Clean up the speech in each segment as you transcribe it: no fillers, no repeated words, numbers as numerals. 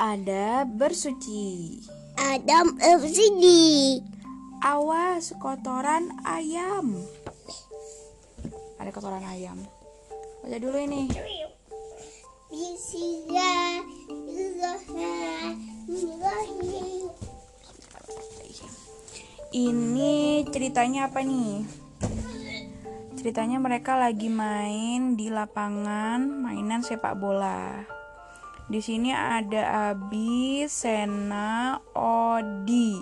Ada bersuci. Adam FCD. Awas kotoran ayam. Ada kotoran ayam. Baca dulu ini. Ini ceritanya apa nih? Ceritanya mereka lagi main di lapangan mainan sepak bola. Di sini ada Abi, Sena, Odi.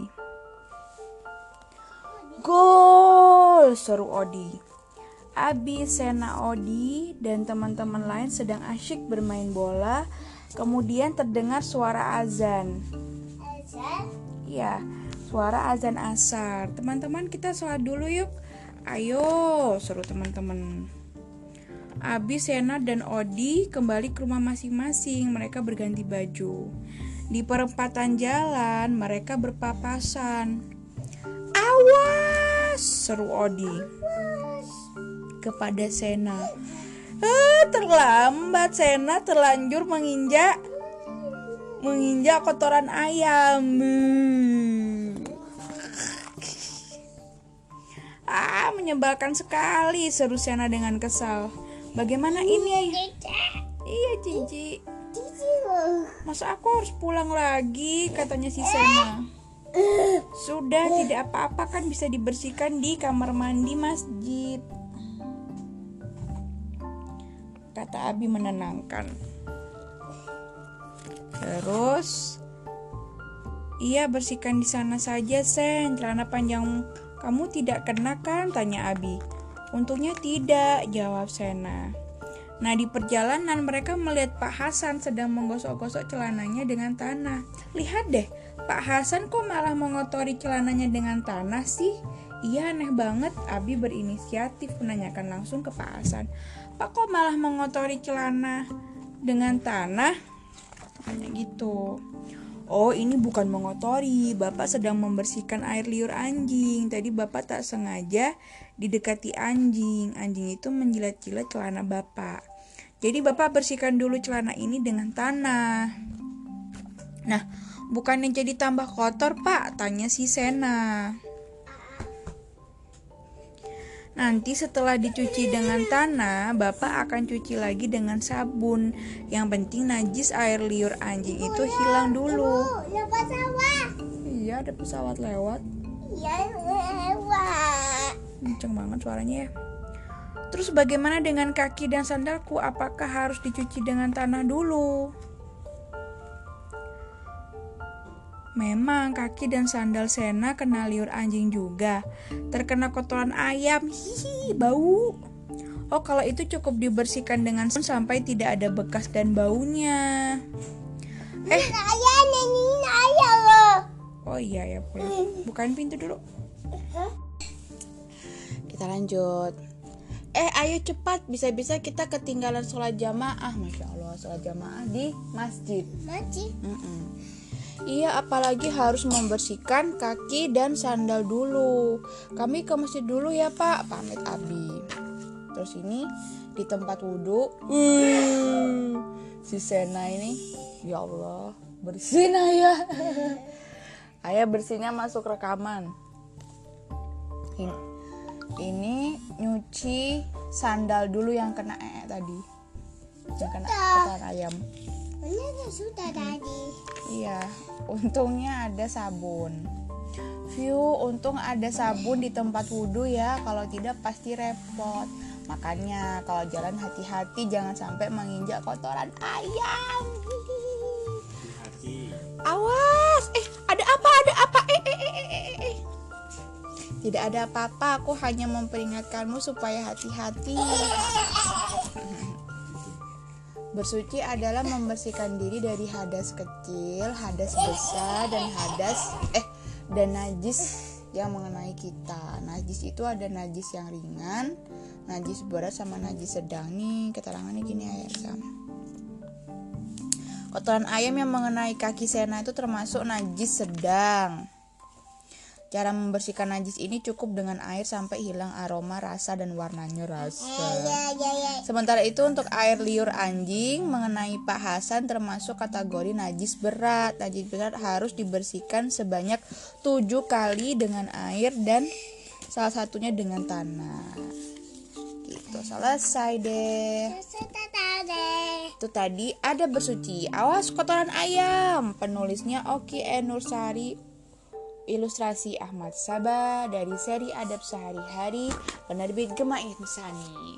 Gol! Seru Odi. Abi, Sena, Odi dan teman-teman lain sedang asyik bermain bola. Kemudian terdengar suara azan. Azan? Iya, suara azan asar. Teman-teman, kita sholat dulu yuk. Ayo, seru teman-teman. Abi, Sena, dan Odi kembali ke rumah masing-masing. Mereka berganti baju. Di perempatan jalan, mereka berpapasan. Awas! Seru Odi kepada Sena. Terlambat, Sena terlanjur menginjak kotoran ayam. Menyebalkan sekali, seru Sena dengan kesal. Bagaimana ini? Iya, Cici. Masa aku harus pulang lagi, katanya si Sena. Sudah, tidak apa-apa kan, bisa dibersihkan di kamar mandi masjid, kata Abi menenangkan. Terus, iya, bersihkan di sana saja, Sen. Celana panjang kamu tidak kena kan? Tanya Abi. Untungnya tidak, jawab Sena. Nah, di perjalanan mereka melihat Pak Hasan sedang menggosok-gosok celananya dengan tanah. Lihat deh, Pak Hasan kok malah mengotori celananya dengan tanah sih? Iya, aneh banget. Abi berinisiatif menanyakan langsung ke Pak Hasan. Pak, kok malah mengotori celana dengan tanah? Tanya gitu. Oh, ini bukan mengotori. Bapak sedang membersihkan air liur anjing. Tadi Bapak tak sengaja didekati anjing. Anjing itu menjilat-jilat celana Bapak. Jadi Bapak bersihkan dulu celana ini dengan tanah. Nah, bukannya jadi tambah kotor, Pak? Tanya si Sena. Nanti setelah dicuci dengan tanah, Bapak akan cuci lagi dengan sabun. Yang penting najis air liur anjing itu hilang dulu. Ibu, ada pesawat. Iya, ada pesawat lewat. Iya, lewat. Kenceng banget suaranya ya. Terus bagaimana dengan kaki dan sandalku? Apakah harus dicuci dengan tanah dulu? Memang kaki dan sandal Sena kena liur anjing juga. Terkena kotoran ayam. Hihi, bau. Oh, kalau itu cukup dibersihkan dengan sampai tidak ada bekas dan baunya. Ayah loh. Oh iya ya, boleh. Bukain pintu dulu. Kita lanjut. Ayo cepat, bisa-bisa kita ketinggalan sholat jamaah. Masya Allah, sholat jamaah di masjid. Iya, apalagi harus membersihkan kaki dan sandal dulu. Kami ke masjid dulu ya, Pak, pamit Abi. Terus ini di tempat wudhu, si Sena ini, ya Allah, bersin ayah. Ayah bersihnya masuk rekaman. Ini nyuci sandal dulu yang kena tadi, yang kena kotoran ayam. Sudah tadi. Iya, untungnya ada sabun. Untung ada sabun di tempat wudhu ya. Kalau tidak pasti repot. Makanya kalau jalan hati-hati, jangan sampai menginjak kotoran ayam. Awas! Ada apa? Tidak ada apa-apa. Aku hanya memperingatkanmu supaya hati-hati. Bersuci adalah membersihkan diri dari hadas kecil, hadas besar, dan najis yang mengenai kita. Najis itu ada najis yang ringan, najis berat, sama najis sedang. Nih keterangannya gini ya, Sam. Kotoran ayam yang mengenai kaki Sena itu termasuk najis sedang. Cara membersihkan najis ini cukup dengan air sampai hilang aroma, rasa, dan warnanya Sementara itu untuk air liur anjing, mengenai Pak Hasan termasuk kategori najis berat. Najis berat harus dibersihkan sebanyak 7 kali dengan air dan salah satunya dengan tanah. Gitu, selesai deh. Sudah tadi. Itu tadi ada bersuci. Awas kotoran ayam. Penulisnya Oki Nursari. Ilustrasi Ahmad Sabah dari seri Adab Sehari-hari, penerbit Gema Insani.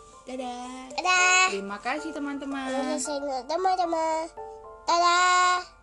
Dadah. Dadah. Terima kasih teman-teman. Teman-teman. Dadah.